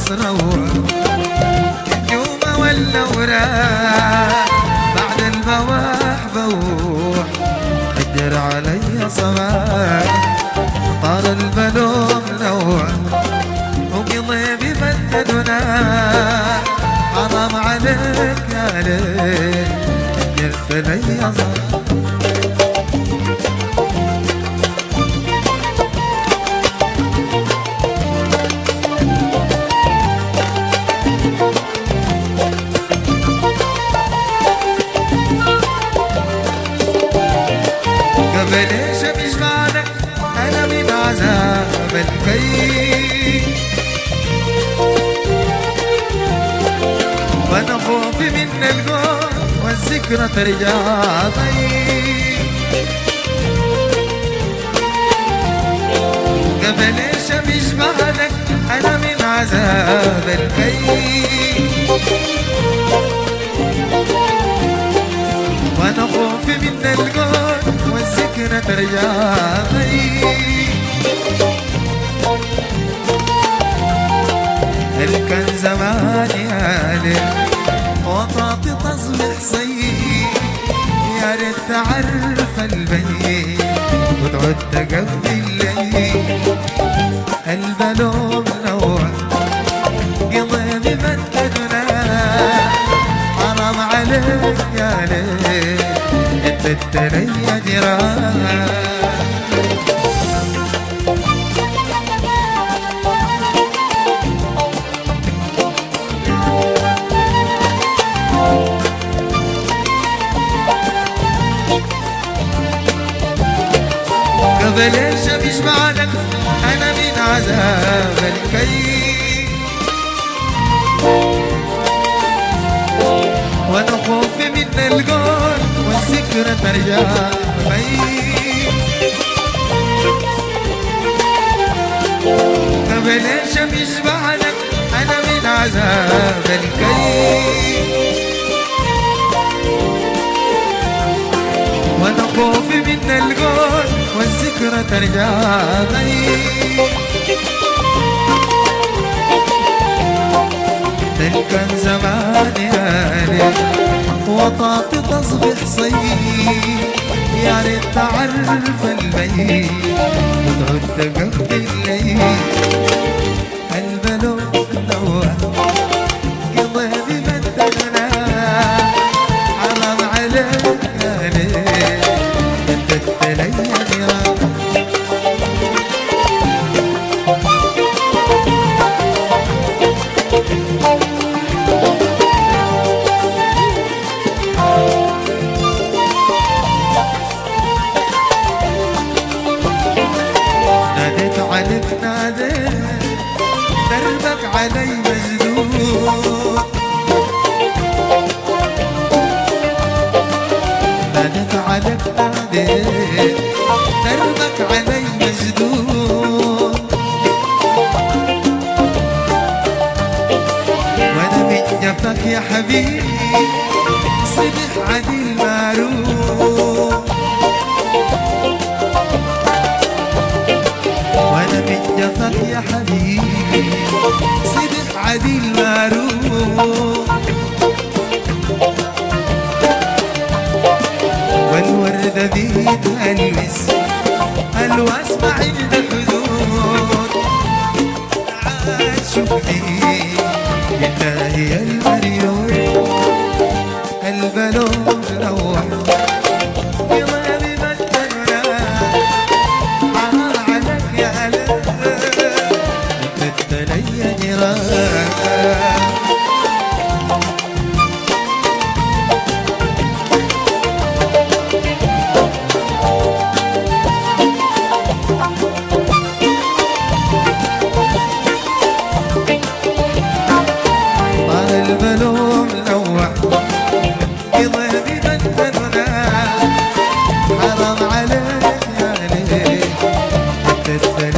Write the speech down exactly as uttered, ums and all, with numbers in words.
خلاص روح النجوم والأوراق بعد البواح بوح قدر علي صباح طال البلوم نوع وقضي بمددنا حرام عليك يا ليل قدرت لي صباح بليش مش معنى أنا من عذاب الكيف وأنا خوفي من القول والذكرى ترجع ضيق قبليش مش معنى أنا من عذاب الكيف وأنا خوفي من القول والذكرى ترجع هل كان زمان يا ليل وطاطي تصبح صيف يا ريت تعرف البيت وتعد تقضي الليل البلوم نوع قضي بمددنا حرام عليك يا ليل تتري جراح قبليش مش معنى أنا من عذاب الكيف وأنا خوفي من القول والذكرى ترجع بعيد قبليش مش معنى أنا من عذاب الكيف وأنا خوفي من القول والذكرى ترجع بعيد تلك زمان يا ليل وطاطي تصبح صيف يا ريت تعرف البيت وتعد تقضي الليل البلوم نوع قضي بمددنا حرام عليك يا ليل بددت لي نيران ناديت عليك ناديت دربك علي مسدود ناديت عليك ناديت دربك علي مسدود وانا من جفاك يا حبيبي صبح عدي المعروف وانا من جفاك يا حبيبي صبح عدي المعروف والوردة بيدها الوس الوس مع الحدود تعال شوفني بالله يا المريون البلوم نوع بضرب مددنا حرام عليك يا ليل بددت لي جراح البلوم نوع قضي بمددنا حرام عليك يا ليل بددت